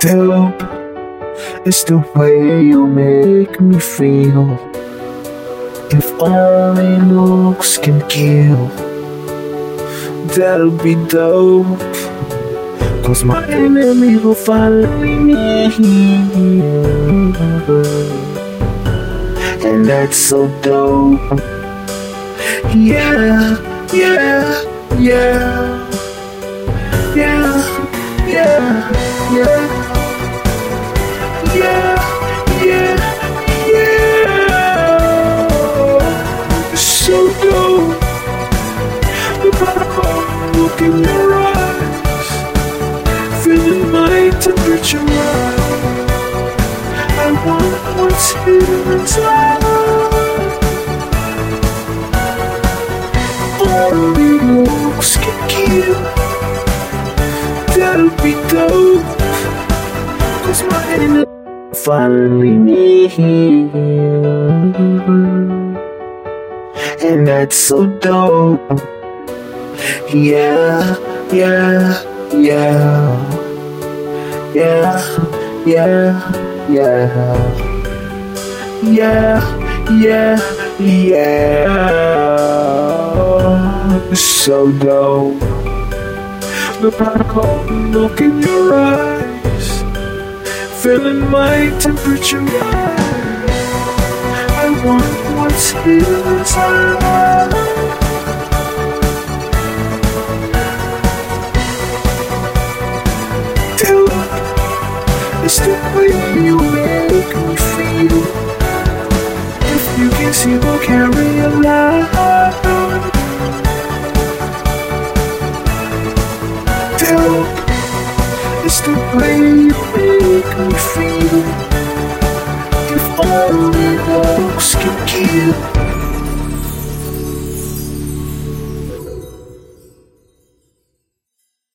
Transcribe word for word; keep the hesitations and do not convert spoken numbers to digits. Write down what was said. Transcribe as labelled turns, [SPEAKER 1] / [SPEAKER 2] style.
[SPEAKER 1] Dope, it's the way you make me feel. If only looks can kill, that'll be dope. Cause my enemy will follow me, and that's so dope. Yeah, yeah, yeah, yeah, yeah, yeah, yeah, yeah, yeah. So dope. Look in your eyes, feeling my temperature rise. I want what's hidden inside. Only looks can kill, that'll be dope. Cause my enemy finally me, and that's so dope. Yeah, yeah, yeah, yeah, yeah, yeah, yeah, yeah, yeah. So dope. The particle, look in your eyes, feeling my temperature rise. I want what's hidden inside. It's the way you make me feel. If you can see, we'll carry a light. Dope, it's the way you make me feel. If only looks can kill,